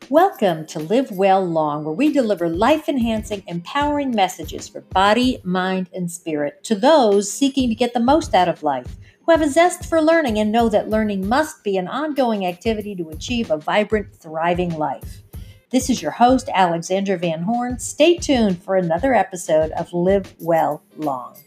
Welcome to Live Well Long, where we deliver life-enhancing, empowering messages for body, mind, and spirit to those seeking to get the most out of life, who have a zest for learning and know that learning must be an ongoing activity to achieve a vibrant, thriving life. This is your host, Alexandra Van Horn. Stay tuned for another episode of Live Well Long.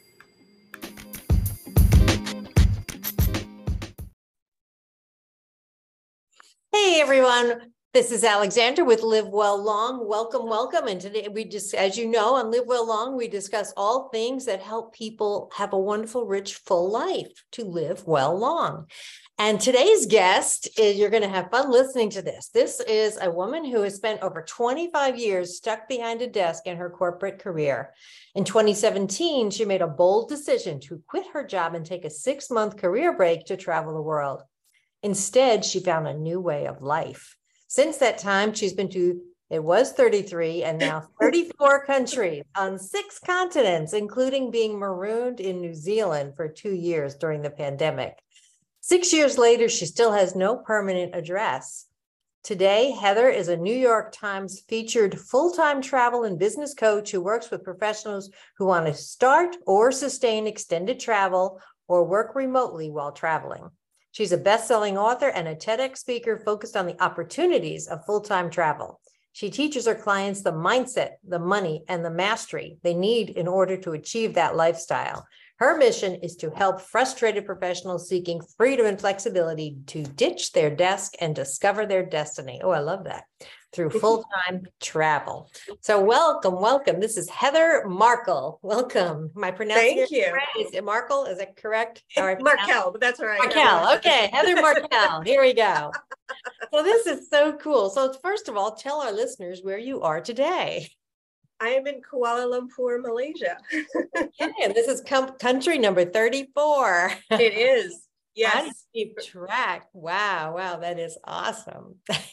Hey, everyone. This is Alexandra with Live Well Long. Welcome, welcome. And today as you know, on Live Well Long, we discuss all things that help people have a wonderful, rich, full life to live well long. And today's guest you're going to have fun listening to this. This is a woman who has spent over 25 years stuck behind a desk in her corporate career. In 2017, she made a bold decision to quit her job and take a 6-month career break to travel the world. Instead, she found a new way of life. Since that time, she's been to, it was 33 and now 34 countries on 6 continents, including being marooned in New Zealand for 2 years during the pandemic. 6 years later, she still has no permanent address. Today, Heather is a New York Times featured full-time travel and business coach who works with professionals who want to start or sustain extended travel or work remotely while traveling. She's a best-selling author and a TEDx speaker focused on the opportunities of full-time travel. She teaches her clients the mindset, the money, and the mastery they need in order to achieve that lifestyle. Her mission is to help frustrated professionals seeking freedom and flexibility to ditch their desk and discover their destiny. Oh, I love that. Through full-time travel. So welcome. This is Heather Markel. Welcome. My pronunciation is it Markel? Is that correct? Markel, but that's all right. Markel. Okay, Heather Markel. Here we go. So this is so cool. So first of all, tell our listeners where you are today. I am in Kuala Lumpur, Malaysia. Okay, and this is country number 34. It is. Yes. How do you keep track? Wow, that is awesome.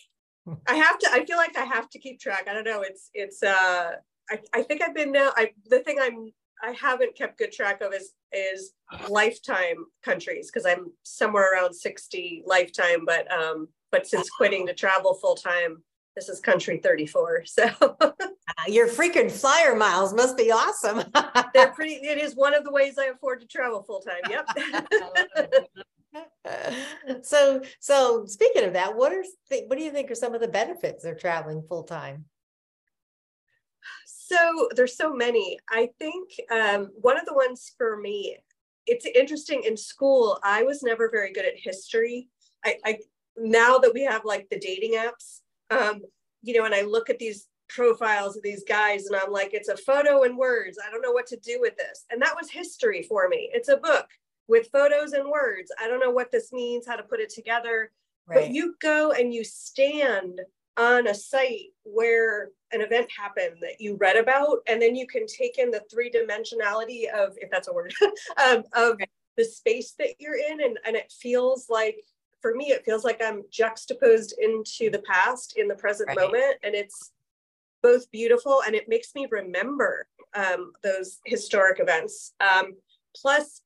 I feel like I have to keep track. I don't know. I think I've been now. I haven't kept good track of is lifetime countries, because I'm somewhere around 60 lifetime, but since quitting to travel full time, this is country 34. So your freaking flyer miles must be awesome. It is one of the ways I afford to travel full time. Yep. So speaking of that, what do you think are some of the benefits of traveling full time? So there's so many. I think one of the ones for me, it's interesting. In school, I was never very good at history. I now that we have like the dating apps, and I look at these profiles of these guys and I'm like, it's a photo and words. I don't know what to do with this. And that was history for me. It's a book with photos and words. I don't know what this means, how to put it together. Right. But you go and you stand on a site where an event happened that you read about, and then you can take in the 3-dimensionality of, if that's a word, of the space that you're in. And it feels like, for me, it feels like I'm juxtaposed into the past in the present moment. And it's both beautiful and it makes me remember those historic events. Plus,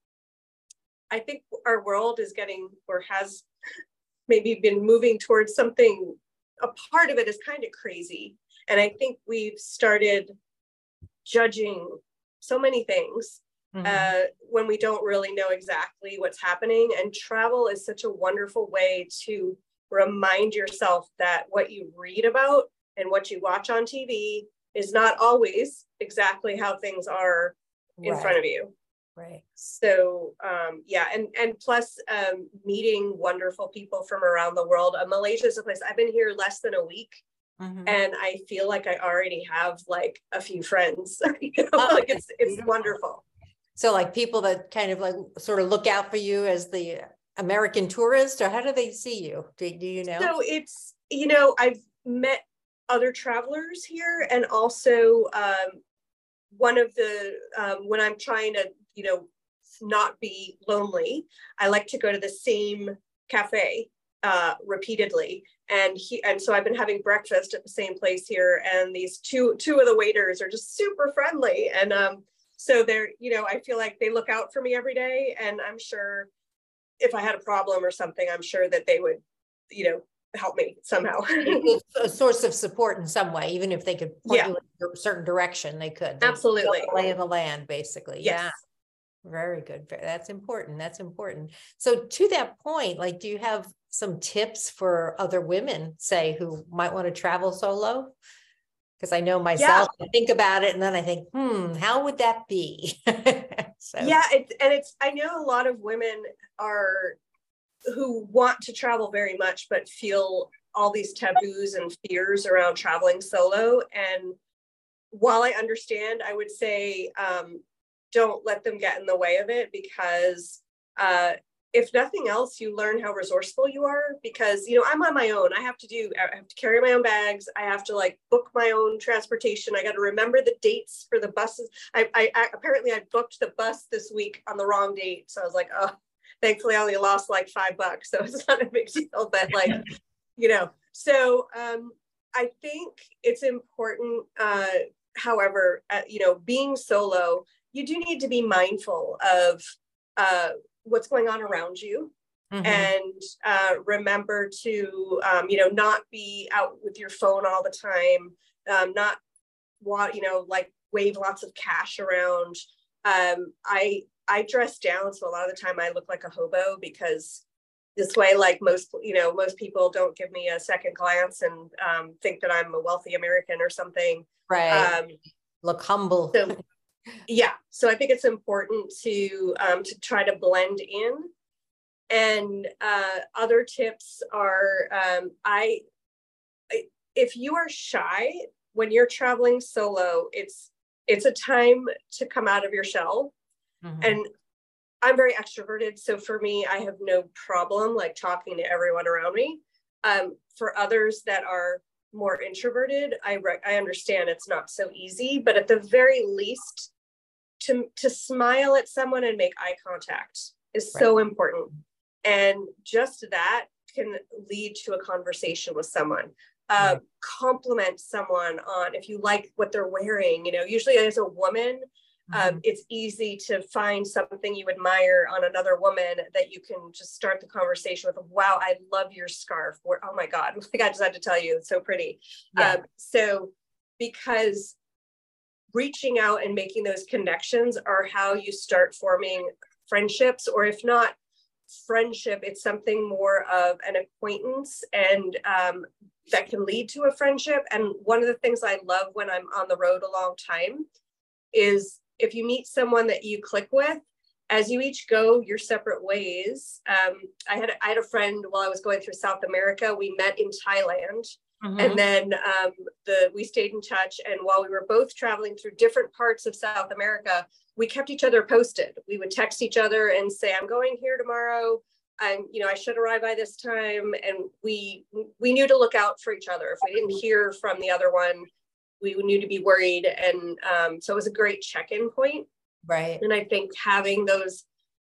I think our world is getting, or has maybe been moving towards something, a part of it is kind of crazy. And I think we've started judging so many things when we don't really know exactly what's happening. And travel is such a wonderful way to remind yourself that what you read about and what you watch on TV is not always exactly how things are in front of you. Right. So, and plus meeting wonderful people from around the world. Malaysia is a place, I've been here less than a week, and I feel like I already have like a few friends. Like it's wonderful. So like people that kind of like sort of look out for you as the American tourist, or how do they see you? Do you know? So it's, I've met other travelers here, and also one of the, when I'm trying to, not be lonely, I like to go to the same cafe repeatedly. And so I've been having breakfast at the same place here, and these two of the waiters are just super friendly. And so they're, I feel like they look out for me every day. And I'm sure if I had a problem or something, I'm sure that they would, help me somehow. It's a source of support in some way, even if they could point Yeah, you in a certain direction, they could. absolutely. Lay of the land, basically. Yes. Yeah. Very good. That's important. That's important. So to that point, like, do you have some tips for other women, say, who might want to travel solo? Because I know myself, I think about it and then I think, how would that be? So. Yeah, I know a lot of women who want to travel very much, but feel all these taboos and fears around traveling solo. And while I understand, I would say, don't let them get in the way of it, because if nothing else, you learn how resourceful you are, because, you know, I'm on my own. I have to carry my own bags. I have to like book my own transportation. I got to remember the dates for the buses. I apparently I booked the bus this week on the wrong date. So I was like, oh, thankfully I only lost like $5. So it's not a big deal, but like, you know, so I think it's important, however, you know, being solo, you do need to be mindful of what's going on around you, and remember to, you know, not be out with your phone all the time, not want, you know, like wave lots of cash around. I dress down, so a lot of the time I look like a hobo, because this way, like most people don't give me a second glance and think that I'm a wealthy American or something. Right. Look humble. So, yeah. So I think it's important to try to blend in. And other tips are, if you are shy when you're traveling solo, it's a time to come out of your shell. And I'm very extroverted, so for me, I have no problem like talking to everyone around me. For others that are more introverted, I understand it's not so easy, but at the very least, to smile at someone and make eye contact is so important. And just that can lead to a conversation with someone. Compliment someone on, if you like what they're wearing, you know, usually as a woman, it's easy to find something you admire on another woman that you can just start the conversation with. Wow, I love your scarf. Oh my God, like I just had to tell you, it's so pretty. So because reaching out and making those connections are how you start forming friendships, or if not friendship, it's something more of an acquaintance, and that can lead to a friendship. And one of the things I love when I'm on the road a long time is if you meet someone that you click with, as you each go your separate ways. I had a friend while I was going through South America. We met in Thailand, and then we stayed in touch. And while we were both traveling through different parts of South America, we kept each other posted. We would text each other and say, "I'm going here tomorrow. You know, I should arrive by this time." And we knew to look out for each other. If we didn't hear from the other one, we knew to be worried. And so it was a great check-in point. Right. And I think having those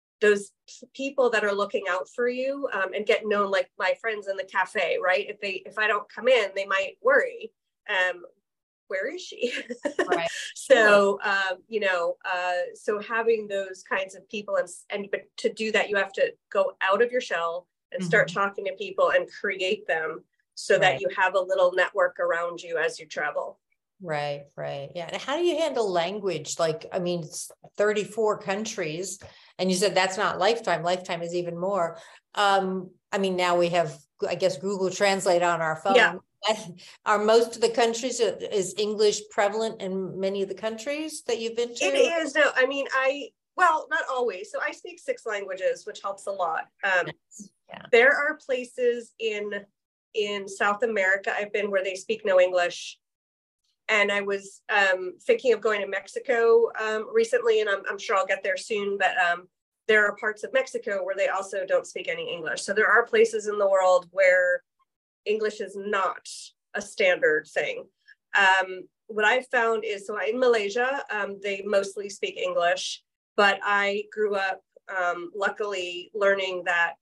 people that are looking out for you, and get known, like my friends in the cafe, right? If I don't come in, they might worry. Where is she? Right. So, you know, so having those kinds of people, but to do that, you have to go out of your shell and start talking to people and create them so that you have a little network around you as you travel. Right. Yeah. And how do you handle language? Like, I mean, it's 34 countries, and you said that's not Lifetime. Lifetime is even more. I mean, now we have, I guess, Google Translate on our phone. Yeah. Are most of the countries, is English prevalent in many of the countries that you've been to? It is. No, I mean, well, not always. So I speak 6 languages, which helps a lot. There are places in South America I've been where they speak no English. And I was thinking of going to Mexico recently, and I'm sure I'll get there soon, but there are parts of Mexico where they also don't speak any English. So there are places in the world where English is not a standard thing. What I've found is, so in Malaysia, they mostly speak English, but I grew up luckily learning that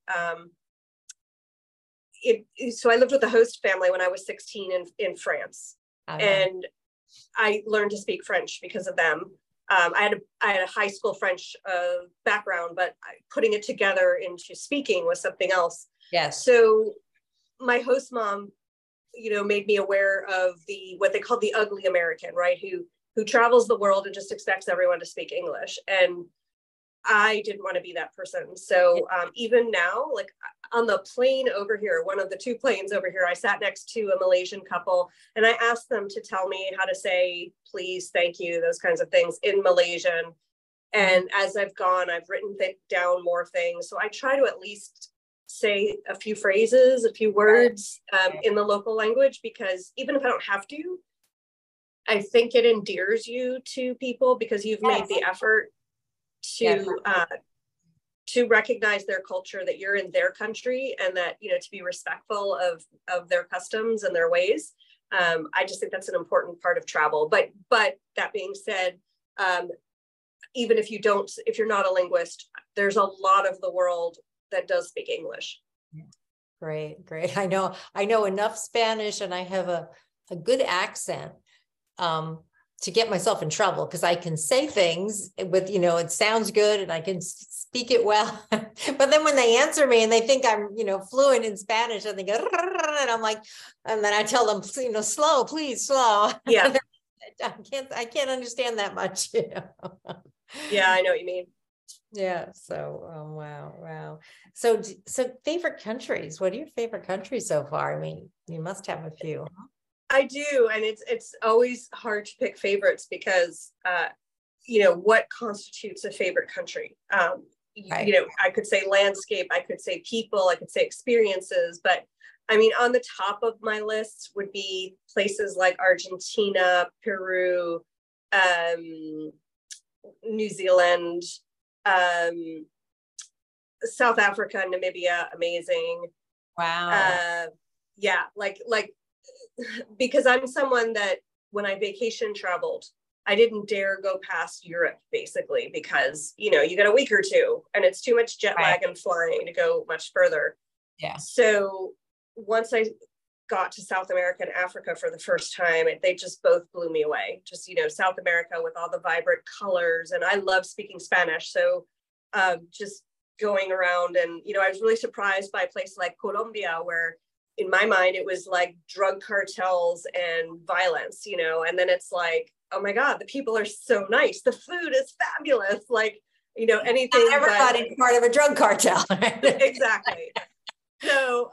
so I lived with a host family when I was 16 in France. And I learned to speak French because of them. I had a high school French background, but putting it together into speaking was something else. Yes. So my host mom, made me aware of what they call the ugly American, right? Who travels the world and just expects everyone to speak English. And I didn't want to be that person. So even now, like on the plane over here, one of the two planes over here, I sat next to a Malaysian couple and I asked them to tell me how to say, please, thank you, those kinds of things in Malaysian. And as I've gone, I've written down more things. So I try to at least say a few phrases, a few words in the local language, because even if I don't have to, I think it endears you to people because you've made the effort to recognize their culture, that you're in their country, and that, to be respectful of their customs and their ways. I just think that's an important part of travel. But that being said, even if you're not a linguist, there's a lot of the world that does speak English. Great. I know enough Spanish, and I have a good accent to get myself in trouble, because I can say things with, it sounds good and I can speak it well. But then when they answer me and they think I'm, fluent in Spanish, and they go, and I'm like, and then I tell them, slow, please, slow. Yeah. I can't understand that much. Yeah, I know what you mean. Yeah. So, wow. So favorite countries. What are your favorite countries so far? I mean, you must have a few. I do, and it's always hard to pick favorites because what constitutes a favorite country. Right. I could say landscape, I could say people, I could say experiences, but I mean, on the top of my list would be places like Argentina, Peru, New Zealand, South Africa, Namibia, amazing. Wow. Yeah, like because I'm someone that when I vacation traveled, I didn't dare go past Europe, basically, because, you got a week or two and it's too much jet lag and flying to go much further. Yeah. So once I got to South America and Africa for the first time, they just both blew me away. Just, South America with all the vibrant colors. And I love speaking Spanish. So just going around and, I was really surprised by a place like Colombia, where in my mind, it was like drug cartels and violence, and then it's like, oh my God, the people are so nice. The food is fabulous. Like, anything. Not everybody's part of a drug cartel. Right? Exactly. So,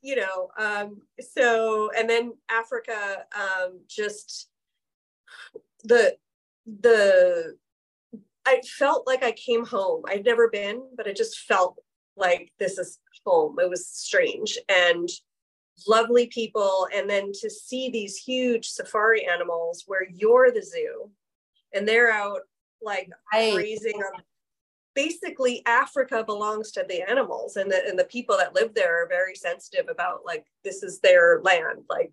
and then Africa, just I felt like I came home. I'd never been, but it just felt like this is home. It was strange and lovely people. And then to see these huge safari animals where you're the zoo and they're out like grazing on. Basically, Africa belongs to the animals, and the people that live there are very sensitive about, like, this is their land, like,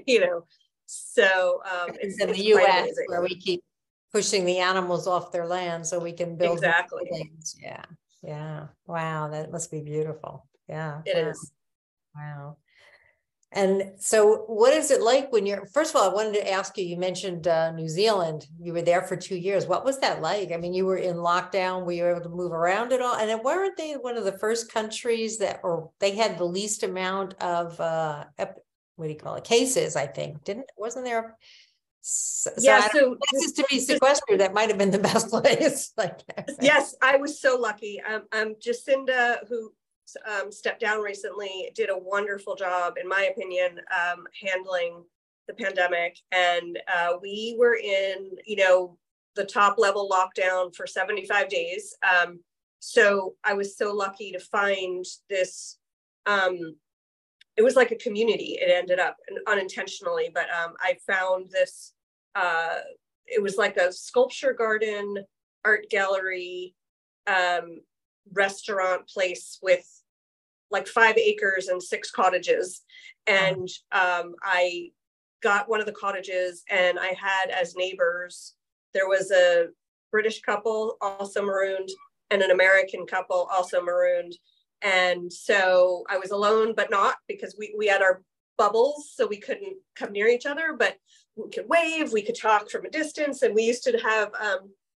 so it's in the US where we keep pushing the animals off their land so we can build exactly things. Yeah. Wow, that must be beautiful. Yeah, it is. Wow. And so what is it like when first of all, I wanted to ask you, you mentioned New Zealand, you were there for 2 years. What was that like? I mean, you were in lockdown, were you able to move around at all? And then weren't they one of the first countries or they had the least amount of, cases, I think, wasn't there? So places to be sequestered, that might've been the best place. Yes, I was so lucky. Jacinda, who stepped down recently, did a wonderful job, in my opinion, handling the pandemic. And we were in, the top level lockdown for 75 days. So I was so lucky to find this, it was like a community. It ended up unintentionally, but I found this, it was like a sculpture garden, art gallery, restaurant place with like 5 acres and 6 cottages. And I got one of the cottages, and I had as neighbors, there was a British couple also marooned and an American couple also marooned. And so I was alone, but not, because we had our bubbles, so we couldn't come near each other, but we could wave, we could talk from a distance. And we used to have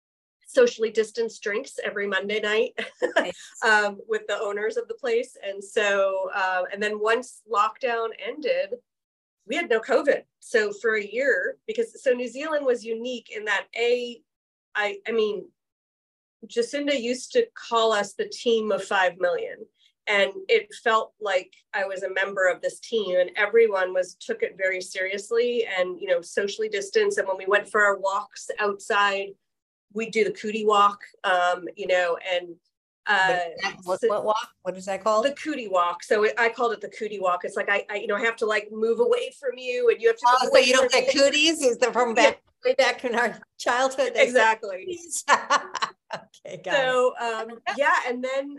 socially distanced drinks every Monday night Nice. with the owners of the place. And so, and then once lockdown ended, we had no COVID. So for a year, so New Zealand was unique in that I mean, Jacinda used to call us the team of 5 million. And it felt like I was a member of this team, and everyone took it very seriously and, you know, socially distanced. And when we went for our walks outside, we do the cootie walk, you know, and what walk? What is that called? The cootie walk. So I called it the cootie walk. It's like I you know, I have to like move away from you, and you have to. Oh, so you don't get cooties? Is that from back way back in our childhood? Exactly. Okay, got so yeah, and then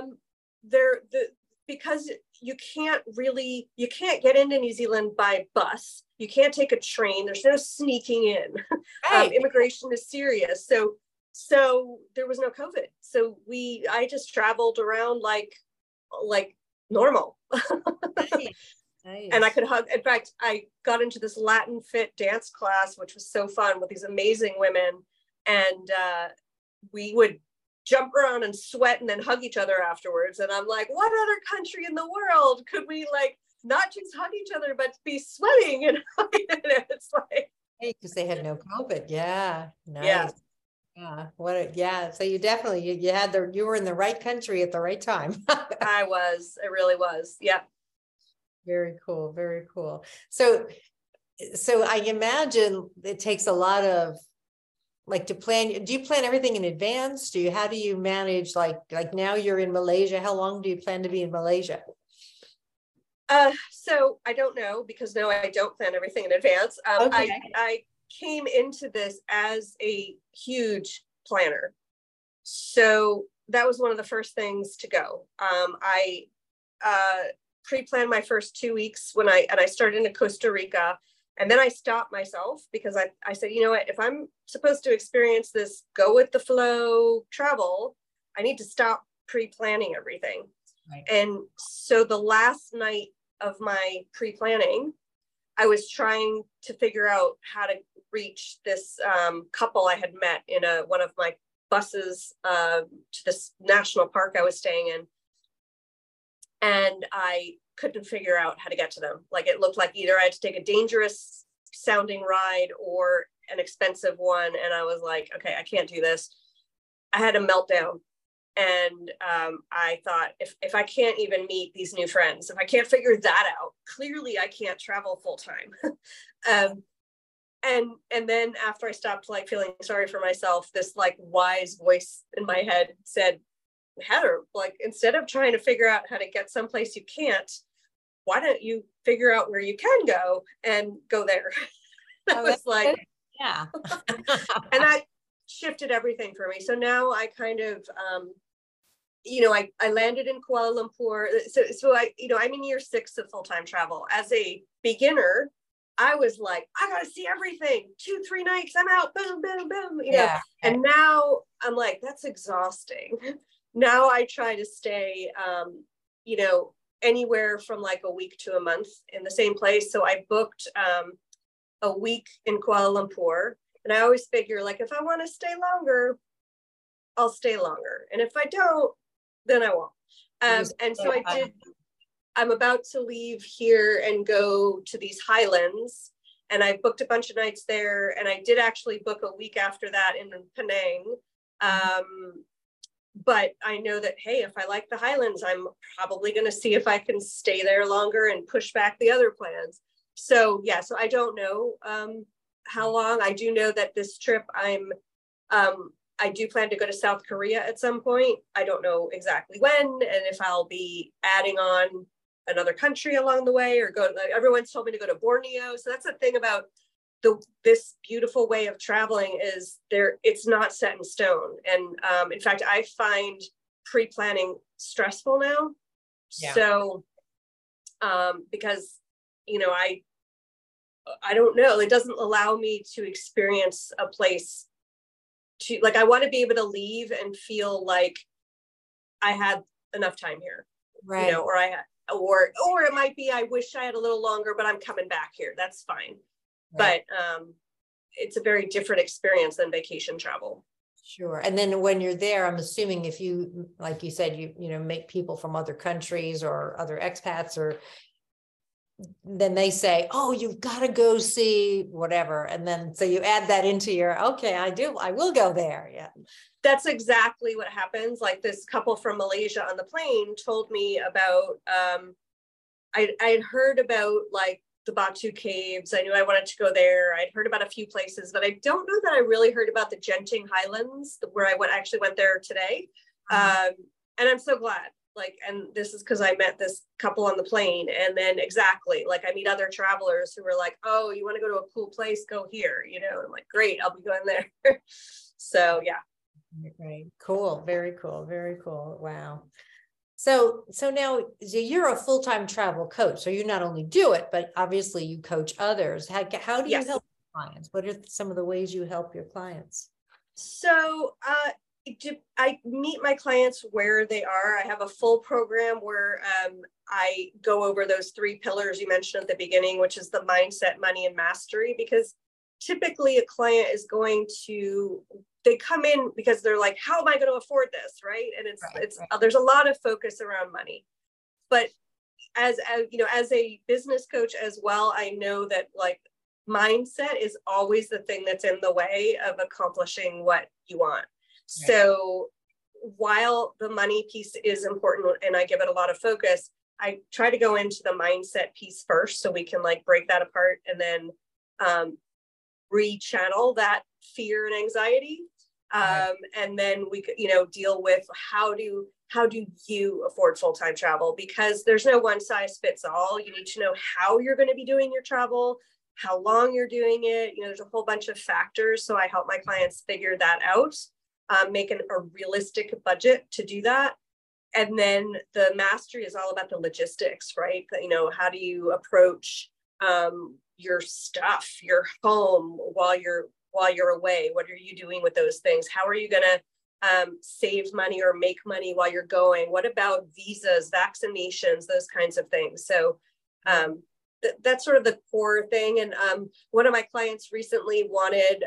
because you can't get into New Zealand by bus. You can't take a train. There's no sneaking in. Right. Immigration is serious. So there was no COVID. So I just traveled around like normal. Nice. Nice. And I could hug. In fact, I got into this Latin Fit dance class, which was so fun with these amazing women. And we would jump around and sweat and then hug each other afterwards. And I'm like, what other country in the world could we like not just hug each other, but be sweating? And it's like, because they had no COVID. Yeah. Nice. Yeah. Yeah. So you definitely, you were in the right country at the right time. I really was. Yeah. Very cool. Very cool. So I imagine it takes a lot of like to plan. Do you plan everything in advance? How do you manage like now you're in Malaysia? How long do you plan to be in Malaysia? So I don't know, because no, I don't plan everything in advance. Okay. I came into this as a huge planner. So that was one of the first things to go. I pre-planned my first 2 weeks when I started in Costa Rica, and then I stopped myself because I said, you know what, if I'm supposed to experience this go with the flow travel, I need to stop pre-planning everything. Right. And so the last night of my pre-planning, I was trying to figure out how to reach this couple I had met in one of my buses to this national park I was staying in. And I couldn't figure out how to get to them. Like, it looked like either I had to take a dangerous sounding ride or an expensive one. And I was like, okay, I can't do this. I had a meltdown. And I thought, if I can't even meet these new friends, if I can't figure that out, clearly I can't travel full time. And then after I stopped like feeling sorry for myself, this like wise voice in my head said, Heather, like, instead of trying to figure out how to get someplace you can't, why don't you figure out where you can go and go there? I was like, good. Yeah. And that shifted everything for me. So now I kind of, I landed in Kuala Lumpur. So I'm in year 6 of full-time travel. As a beginner, I was like, I gotta see everything. 2-3 nights, I'm out, boom, boom, boom, know. And now I'm like, that's exhausting. Now I try to stay, anywhere from like a week to a month in the same place. So I booked a week in Kuala Lumpur. And I always figure, like, if I want to stay longer, I'll stay longer. And if I don't, then I won't. And so I did. I'm about to leave here and go to these highlands. And I booked a bunch of nights there. And I did actually book a week after that in Penang. But I know that, hey, if I like the highlands, I'm probably going to see if I can stay there longer and push back the other plans. So, yeah, so I don't know how long. I do know that this trip I do plan to go to South Korea at some point. I don't know exactly when, and if I'll be adding on another country along the way or go. Everyone's told me to go to Borneo. So that's the thing about this beautiful way of traveling is it's not set in stone. And in fact, I find pre-planning stressful now. Yeah. So because, I don't know, it doesn't allow me to experience a place to, like, I want to be able to leave and feel like I had enough time here, right? Or it might be, I wish I had a little longer, but I'm coming back here. That's fine. Right. But it's a very different experience than vacation travel. Sure. And then when you're there, I'm assuming if you, like you said, you know, make people from other countries or other expats, or then they say, oh, you've got to go see whatever. And then, so you add that into your, okay, I will go there. Yeah. That's exactly what happens. Like this couple from Malaysia on the plane told me about, I had heard about like the Batu Caves. I knew I wanted to go there. I'd heard about a few places, but I don't know that I really heard about the Genting Highlands, where I actually went there today. And I'm so glad. Like, and this is because I met this couple on the plane, and then exactly like I meet other travelers who are like, oh, you want to go to a cool place, go here, you know, and I'm like, great, I'll be going there. So yeah. Right. Cool. Very cool. Very cool. Wow. So now you're a full-time travel coach. So you not only do it, but obviously you coach others. How do you Yes. help clients? What are some of the ways you help your clients? So I meet my clients where they are. I have a full program where I go over those 3 pillars you mentioned at the beginning, which is the mindset, money, and mastery, because typically a client is going to, they come in because they're like, how am I going to afford this? Right. And right. There's a lot of focus around money, but as you know, as a business coach as well, I know that like mindset is always the thing that's in the way of accomplishing what you want. Right. So while the money piece is important and I give it a lot of focus, I try to go into the mindset piece first so we can like break that apart and then rechannel that fear and anxiety. Right. And then we could, you know, deal with how do you afford full-time travel, because there's no one size fits all. You need to know how you're going to be doing your travel, how long you're doing it. You know, there's a whole bunch of factors. So I help my clients figure that out, make a realistic budget to do that. And then the mastery is all about the logistics, right? You know, how do you approach your stuff, your home while you're away? What are you doing with those things? How are you going to save money or make money while you're going? What about visas, vaccinations, those kinds of things? So that's sort of the core thing. And one of my clients recently wanted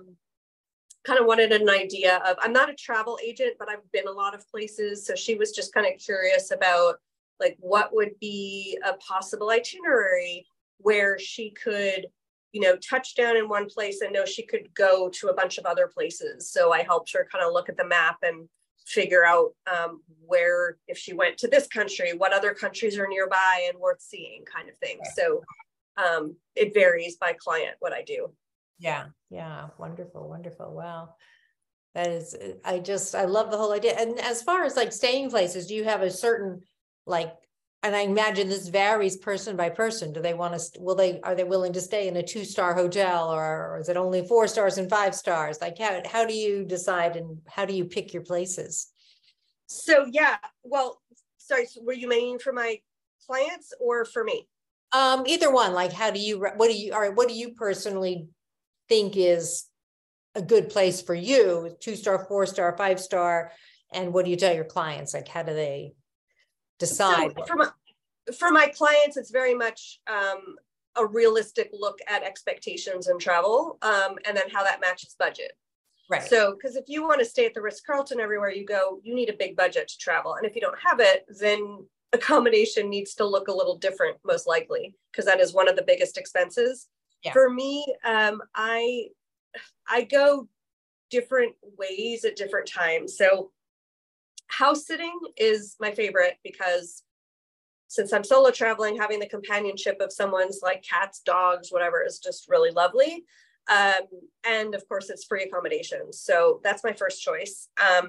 an idea of, I'm not a travel agent, but I've been a lot of places. So she was just kind of curious about like, what would be a possible itinerary where she could, you know, touch down in one place and know she could go to a bunch of other places. So I helped her kind of look at the map and figure out where, if she went to this country, what other countries are nearby and worth seeing, kind of thing. So it varies by client what I do. Yeah. Yeah. Wonderful. Wonderful. Wow. That is, I love the whole idea. And as far as like staying places, do you have a certain like, and I imagine this varies person by person. Do they want to, are they willing to stay in a 2-star hotel, or is it only 4 stars and 5 stars? Like how do you decide, and how do you pick your places? So, yeah, well, sorry, so were you meaning for my clients or for me? Either one. Like, what do you personally think is a good place for you? 2-star, 4-star, 5-star, and what do you tell your clients? Like, how do they decide? So for my clients, it's very much a realistic look at expectations and travel, and then how that matches budget. Right. So, because if you want to stay at the Ritz-Carlton everywhere you go, you need a big budget to travel. And if you don't have it, then accommodation needs to look a little different, most likely, because that is one of the biggest expenses. Yeah. For me, I go different ways at different times. So house sitting is my favorite, because since I'm solo traveling, having the companionship of someone's like cats, dogs, whatever, is just really lovely. And of course, it's free accommodation. So that's my first choice.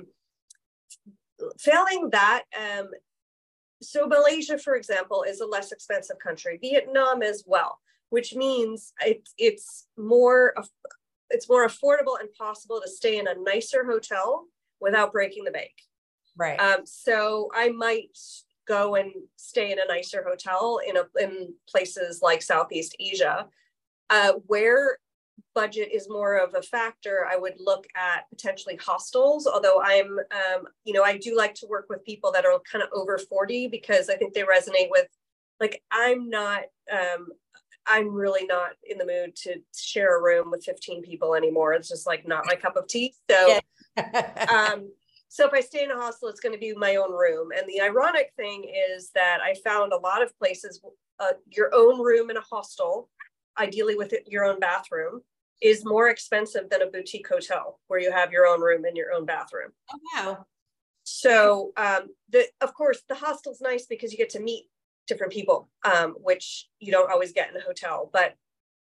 Failing that, so Malaysia, for example, is a less expensive country. Vietnam as well, which means it's more affordable and possible to stay in a nicer hotel without breaking the bank. Right. So I might go and stay in a nicer hotel in places like Southeast Asia, where budget is more of a factor. I would look at potentially hostels, although I'm, I do like to work with people that are kind of over 40, because I think they resonate with, like, I'm really not in the mood to share a room with 15 people anymore. It's just like not my cup of tea. So So if I stay in a hostel, it's going to be my own room. And the ironic thing is that I found a lot of places, your own room in a hostel, ideally with your own bathroom, is more expensive than a boutique hotel where you have your own room and your own bathroom. Oh, wow. So of course, the hostel's nice because you get to meet different people, which you don't always get in a hotel. But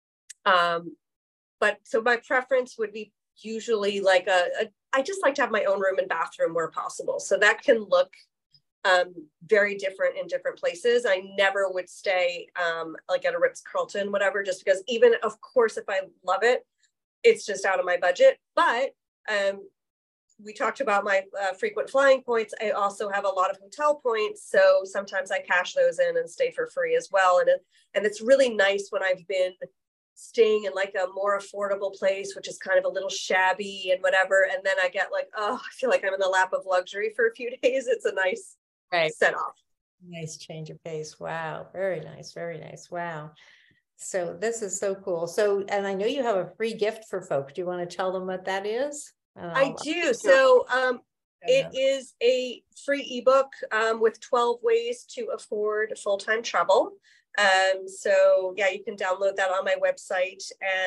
so my preference would be usually like I just like to have my own room and bathroom where possible. So that can look very different in different places. I never would stay like at a Ritz-Carlton, whatever, just because even, of course, if I love it, it's just out of my budget. But we talked about my frequent flying points. I also have a lot of hotel points. So sometimes I cash those in and stay for free as well. And it's really nice when I've been staying in like a more affordable place, which is kind of a little shabby and whatever. And then I get like, oh, I feel like I'm in the lap of luxury for a few days. It's a nice set off. Nice change of pace. Wow. Very nice. Very nice. Wow. So this is so cool. So, and I know you have a free gift for folks. Do you want to tell them what that is? I do. So it is a free ebook with 12 ways to afford full-time travel. So yeah, you can download that on my website,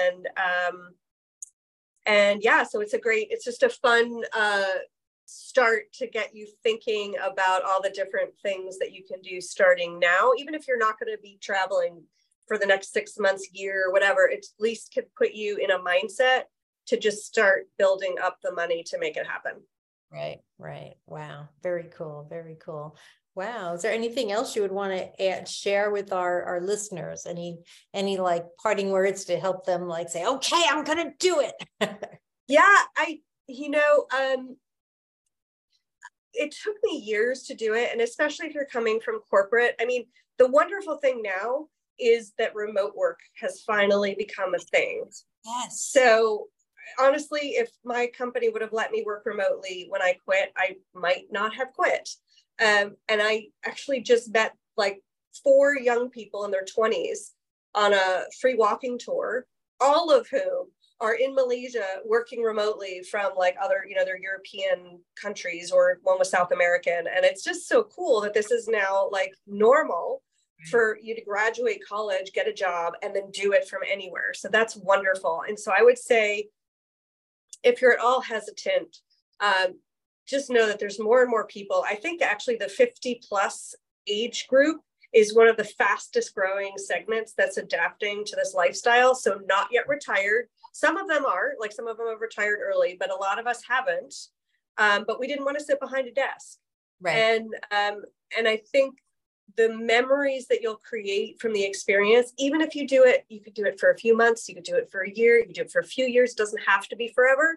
and yeah, so it's just a fun start to get you thinking about all the different things that you can do starting now, even if you're not going to be traveling for the next 6 months, year, whatever. It at least could put you in a mindset to just start building up the money to make it happen. Right. Wow. Very cool. Very cool. Wow. Is there anything else you would want to share with our listeners? Any like parting words to help them like say, okay, I'm going to do it. Yeah, it took me years to do it. And especially if you're coming from corporate, I mean, the wonderful thing now is that remote work has finally become a thing. Yes. So honestly, if my company would have let me work remotely when I quit, I might not have quit. And I actually just met like 4 young people in their 20s on a free walking tour, all of whom are in Malaysia working remotely from like other, their European countries, or one was South American. And it's just so cool that this is now like normal for you to graduate college, get a job, and then do it from anywhere. So that's wonderful. And so I would say, if you're at all hesitant, just know that there's more and more people. I think actually the 50 plus age group is one of the fastest growing segments that's adapting to this lifestyle. So not yet retired. Some of them are, like some of them have retired early, but a lot of us haven't. But we didn't want to sit behind a desk. Right. And I think the memories that you'll create from the experience, even if you do it, you could do it for a few months, you could do it for a year, you could do it for a few years, it doesn't have to be forever.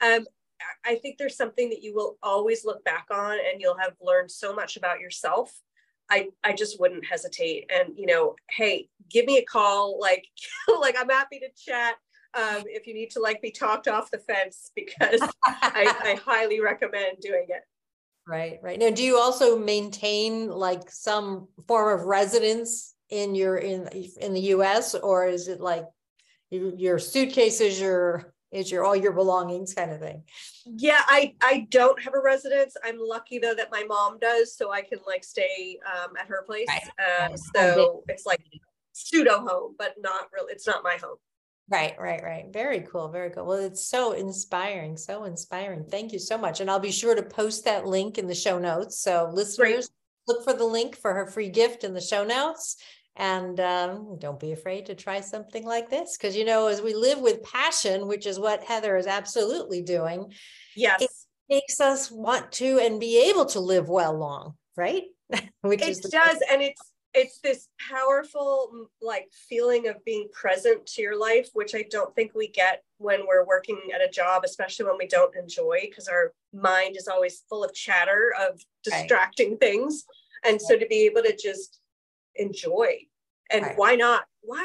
I think there's something that you will always look back on, and you'll have learned so much about yourself. I just wouldn't hesitate. And, hey, give me a call. Like I'm happy to chat if you need to like be talked off the fence, because I highly recommend doing it. Right. Now, do you also maintain like some form of residence in the US, or is it like your suitcase is your all your belongings kind of thing? Yeah, I don't have a residence. I'm lucky though that my mom does, so I can like stay at her place. Right. So it's like pseudo home, but not really. It's not my home. Right. Very cool. Very cool. Well, it's so inspiring. Thank you so much. And I'll be sure to post that link in the show notes. So listeners, look for the link for her free gift in the show notes. And don't be afraid to try something like this, because, as we live with passion, which is what Heather is absolutely doing. Yes. It makes us want to and be able to live well long, right? It does. And it's this powerful like feeling of being present to your life, which I don't think we get when we're working at a job, especially when we don't enjoy, because our mind is always full of chatter of distracting things. And so to be able to just enjoy, and why not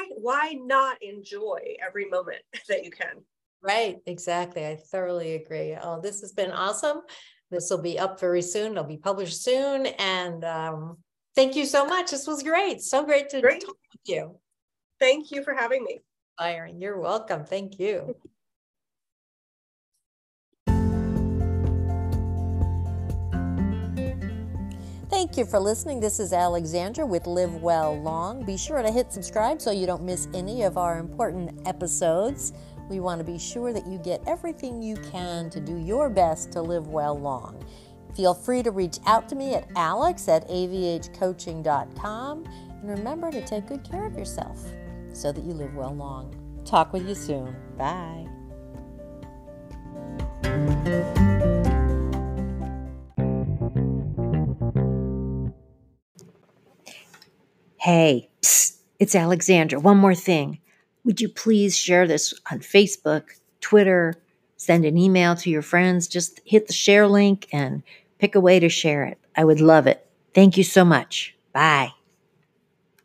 enjoy every moment that you can. Right. Exactly. I thoroughly agree. Oh, this has been awesome. This will be up very soon. It'll be published soon. And thank you so much. This was great. So great to talk with you. Thank you for having me. Byron, you're welcome. Thank you. Thank you for listening. This is Alexandra with Live Well Long. Be sure to hit subscribe so you don't miss any of our important episodes. We want to be sure that you get everything you can to do your best to live well long. Feel free to reach out to me at alex@avhcoaching.com. And remember to take good care of yourself so that you live well long. Talk with you soon. Bye. Hey, psst, it's Alexandra. One more thing. Would you please share this on Facebook, Twitter, send an email to your friends? Just hit the share link and pick a way to share it. I would love it. Thank you so much. Bye.